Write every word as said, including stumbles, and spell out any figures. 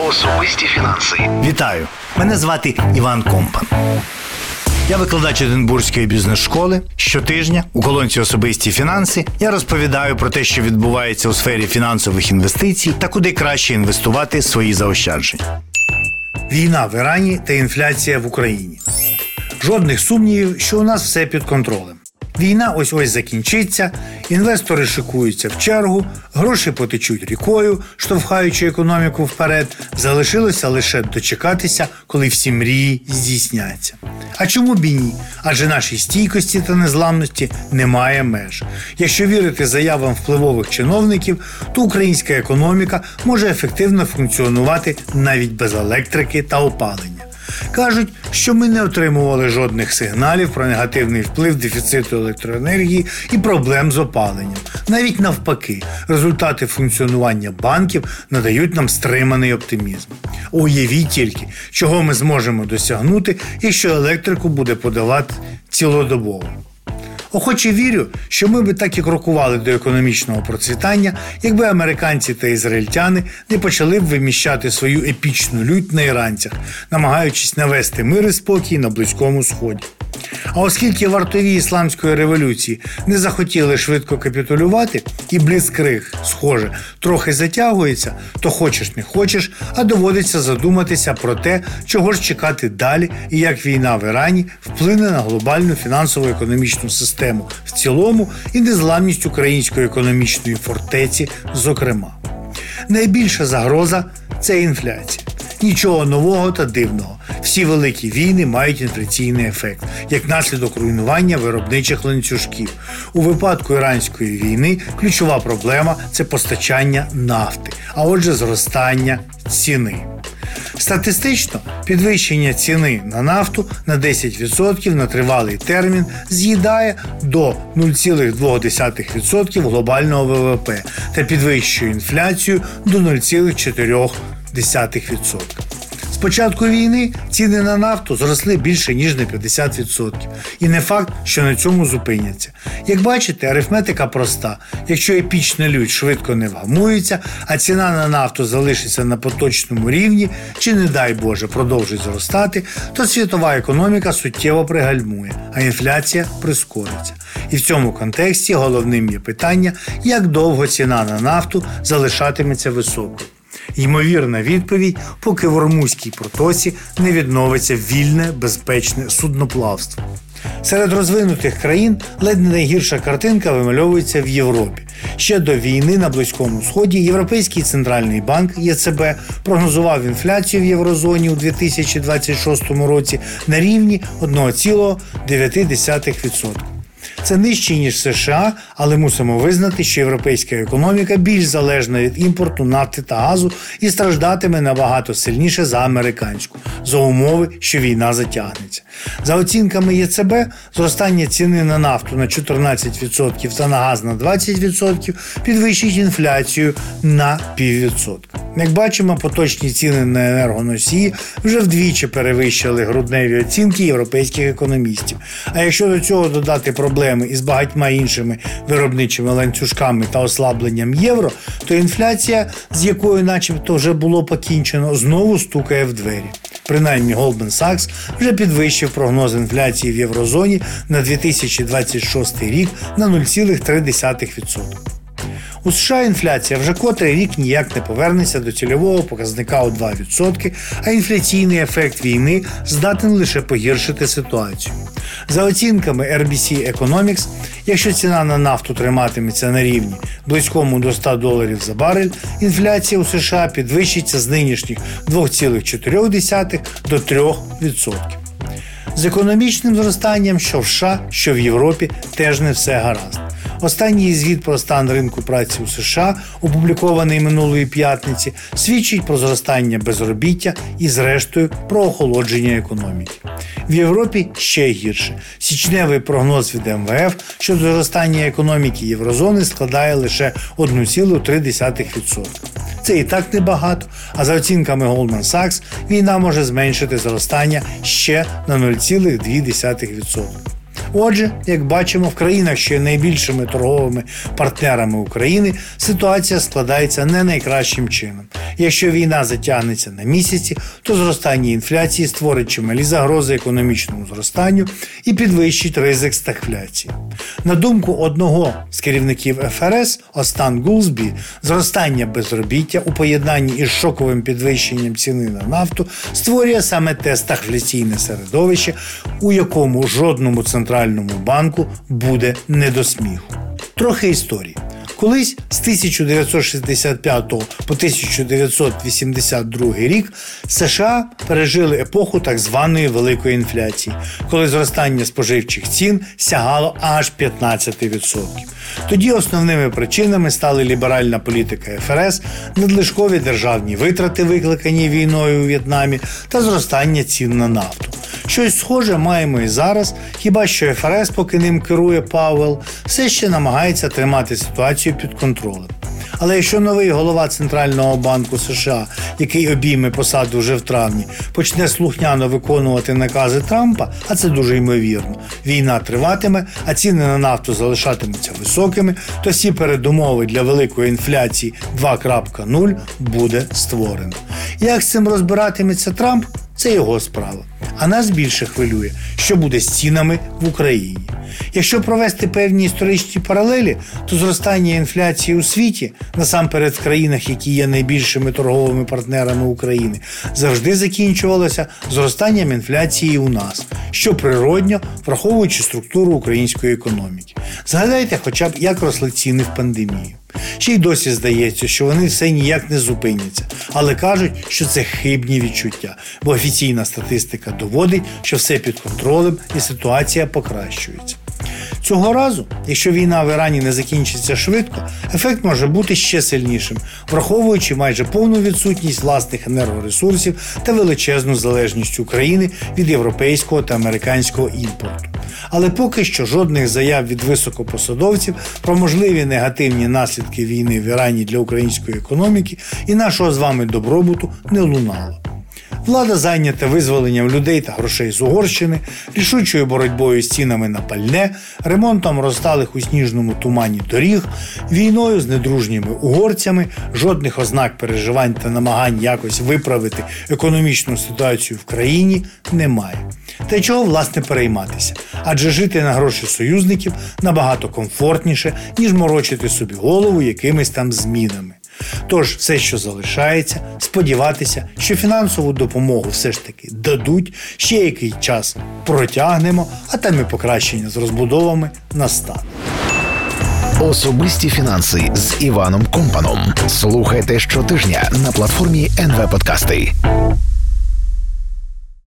Особисті фінанси. Вітаю! Мене звати Іван Компан. Я викладач Единбурзької бізнес-школи. Щотижня у колонці «Особисті фінанси» я розповідаю про те, що відбувається у сфері фінансових інвестицій та куди краще інвестувати свої заощадження. Війна в Ірані та інфляція в Україні. Жодних сумнівів, що у нас все під контролем. Війна ось-ось закінчиться, інвестори шикуються в чергу, гроші потечуть рікою, штовхаючи економіку вперед. Залишилося лише дочекатися, коли всі мрії здійсняться. А чому б і ні? Адже нашій стійкості та незламності немає меж. Якщо вірити заявам впливових чиновників, то українська економіка може ефективно функціонувати навіть без електрики та опалення. Кажуть, що ми не отримували жодних сигналів про негативний вплив дефіциту електроенергії і проблем з опаленням. Навіть навпаки, результати функціонування банків надають нам стриманий оптимізм. Уявіть тільки, чого ми зможемо досягнути, якщо електрику буде подавати цілодобово. Охоче вірю, що ми би так і крокували до економічного процвітання, якби американці та ізраїльтяни не почали б виміщати свою епічну лють на іранцях, намагаючись навести мир і спокій на Близькому Сході. А оскільки вартові ісламської революції не захотіли швидко капітулювати, і бліцкриг, схоже, трохи затягується, то хочеш не хочеш, а доводиться задуматися про те, чого ж чекати далі і як війна в Ірані вплине на глобальну фінансово-економічну систему в цілому і незламність української економічної фортеці зокрема. Найбільша загроза – це інфляція. Нічого нового та дивного. Всі великі війни мають інфляційний ефект, як наслідок руйнування виробничих ланцюжків. У випадку іранської війни ключова проблема – це постачання нафти, а отже зростання ціни. Статистично, підвищення ціни на нафту на десять відсотків на тривалий термін з'їдає до нуль цілих дві десятих відсотка глобального ВВП та підвищує інфляцію до нуль цілих чотири десятих відсотка. З початку війни ціни на нафту зросли більше ніж на п'ятдесят відсотків. І не факт, що на цьому зупиняться. Як бачите, арифметика проста. Якщо епічна лють швидко не вгамується, а ціна на нафту залишиться на поточному рівні, чи, не дай Боже, продовжить зростати, то світова економіка суттєво пригальмує, а інфляція прискориться. І в цьому контексті головним є питання, як довго ціна на нафту залишатиметься високою. Ймовірна відповідь, поки в Ормузькій протоці не відновиться вільне, безпечне судноплавство. Серед розвинутих країн ледь не найгірша картинка вимальовується в Європі. Ще до війни на Близькому Сході Європейський центральний банк Є Це Бе прогнозував інфляцію в єврозоні у дві тисячі двадцять шостому році на рівні одна ціла дев'ять десятих відсотка. Це нижче, ніж США, але мусимо визнати, що європейська економіка більш залежна від імпорту нафти та газу і страждатиме набагато сильніше за американську, за умови, що війна затягнеться. За оцінками Є Це Бе, зростання ціни на нафту на чотирнадцять відсотків та на газ на двадцять відсотків підвищить інфляцію на піввідсотка. Як бачимо, поточні ціни на енергоносії вже вдвічі перевищили грудневі оцінки європейських економістів. А якщо до цього додати проблеми із багатьма іншими виробничими ланцюжками та ослабленням євро, то інфляція, з якою начебто вже було покінчено, знову стукає в двері. Принаймні Goldman Sachs вже підвищив прогноз інфляції в єврозоні на дві тисячі двадцять шостий рік на нуль цілих три десятих відсотка. У США інфляція вже котрий рік ніяк не повернеться до цільового показника у два відсотки, а інфляційний ефект війни здатен лише погіршити ситуацію. За оцінками Ар Бі Сі Economics, якщо ціна на нафту триматиметься на рівні близькому до ста доларів за барель, інфляція у США підвищиться з нинішніх двох цілих чотирьох десятих до трьох відсотків. З економічним зростанням що в США, що в Європі теж не все гаразд. Останній звіт про стан ринку праці у США, опублікований минулої п'ятниці, свідчить про зростання безробіття і, зрештою, про охолодження економіки. В Європі ще гірше. Січневий прогноз від Ем Ве Еф щодо зростання економіки єврозони складає лише одна ціла три десятих відсотка. Це і так небагато, а за оцінками Goldman Sachs, війна може зменшити зростання ще на нуль цілих дві десятих відсотка. Отже, як бачимо, в країнах, що є найбільшими торговими партнерами України, ситуація складається не найкращим чином. Якщо війна затягнеться на місяці, то зростання інфляції створить чималі загрози економічному зростанню і підвищить ризик стагфляції. На думку одного з керівників еф ер ес, Остан Гулсбі, зростання безробіття у поєднанні із шоковим підвищенням ціни на нафту створює саме те стагфляційне середовище, у якому жодному центральному банку буде не до сміху. Трохи історії. Колись з тисяча дев'ятсот шістдесят п'ятого по тисяча дев'ятсот вісімдесят другий рік США пережили епоху так званої великої інфляції, коли зростання споживчих цін сягало аж п'ятнадцять відсотків. Тоді основними причинами стали ліберальна політика еф ер ес, надлишкові державні витрати, викликані війною у В'єтнамі, та зростання цін на нафту. Щось схоже маємо і зараз, хіба що еф ер ес, поки ним керує Пауелл, все ще намагається тримати ситуацію під контролем. Але якщо новий голова Центрального банку США, який обійме посаду вже в травні, почне слухняно виконувати накази Трампа, а це дуже ймовірно, війна триватиме, а ціни на нафту залишатимуться високими, то всі передумови для великої інфляції два крапка нуль буде створено. Як з цим розбиратиметься Трамп? Це його справа. А нас більше хвилює, що буде з цінами в Україні. Якщо провести певні історичні паралелі, то зростання інфляції у світі, насамперед в країнах, які є найбільшими торговими партнерами України, завжди закінчувалося зростанням інфляції у нас, що природньо, враховуючи структуру української економіки. Згадайте хоча б, як росли ціни в пандемію. Ще й досі здається, що вони все ніяк не зупиняться, але кажуть, що це хибні відчуття, бо офіційна статистика доводить, що все під контролем і ситуація покращується. Цього разу, якщо війна в Ірані не закінчиться швидко, ефект може бути ще сильнішим, враховуючи майже повну відсутність власних енергоресурсів та величезну залежність України від європейського та американського імпорту. Але поки що жодних заяв від високопосадовців про можливі негативні наслідки війни в Ірані для української економіки і нашого з вами добробуту не лунало. Влада зайнята визволенням людей та грошей з Угорщини, рішучою боротьбою з цінами на пальне, ремонтом розталих у сніжному тумані доріг, війною з недружніми угорцями, жодних ознак переживань та намагань якось виправити економічну ситуацію в країні немає. Та чого, власне, перейматися? Адже жити на гроші союзників набагато комфортніше, ніж морочити собі голову якимись там змінами. Тож все, що залишається, сподіватися, що фінансову допомогу все ж таки дадуть, ще який час протягнемо, а там і покращення з розбудовами настане. Особисті фінанси з Іваном Компаном. Слухайте щотижня на платформі ен ве Подкасти.